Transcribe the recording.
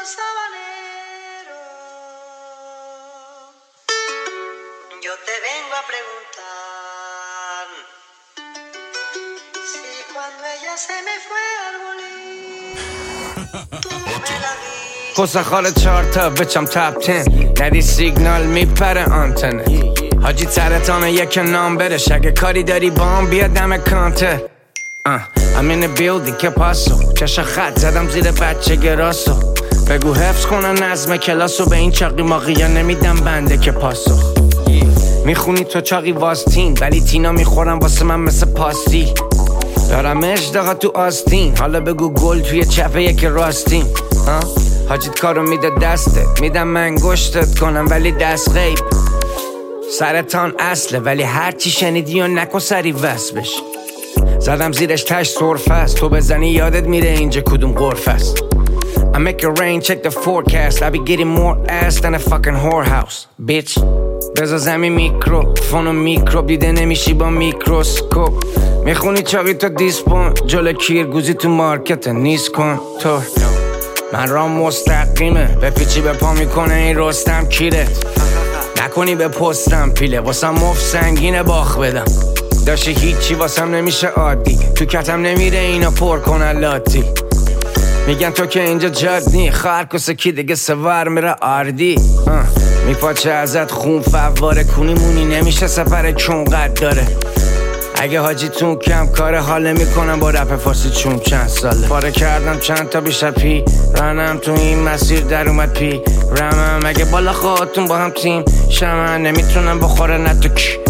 sabanero. Yo te vengo a preguntar si cuando ella se me fue al bolín tú me la di. قصه خاله 4 تا بچم تپ 10 ندی سیگنال میپره آنتنه حاجی ترتانه یک نام برش اگه کاری داری بام بیا دم کانتر I'm in the building که پاسو چشم خط زدم زیر بچه گراسو بگو حفظ کنن نظم کلاسو به این چاقی ماقیا نمیدم بنده که پاسو میخونی تو چاقی واستین ولی تینا میخورم واسه من مثل پاستی دارم اشتاقا تو آستین حالا بگو گل توی چپه یک راستین حاجیت کارو میده دستت میدم من گشتت کنم ولی دست غیب سرطان اصله ولی هرچی شنیدی و نکن سری وصل بشی زدم زیرش تش صرف است تو بزنی یادت میره اینجا کدوم غرف است I make it rain check the forecast I be getting more ass than a fucking whorehouse bitch بذار زمین میکروفون و میکروب دیده نمیشی با میکروسکوپ میخونی چاقی تو دیسپون جلو کیرگوزی تو مارکت نیست کن تو من رام مستقیمه به پیچی به پا میکنه این رستم کیرت نکنی به پستم پیله واسم مف سنگینه باخ بدم داشته هیچی واسم نمیشه عادی تو کتم نمیره اینا پر کنن لاتی میگن تو که اینجا جادنی خرکسه کی دیگه سوار میره آردی میپاچه ازت خون فواره کونی مونی نمیشه سفر چون قد داره اگه حاجیتون کم کار حاله میکنم با رپ فارسی چون چند ساله پاره کردم چند تا بیشتر پی رنم تو این مسیر در اومد پی رمم اگه بالا خواهتون با هم تیم شمن نمیتونم بخوره نه تو کی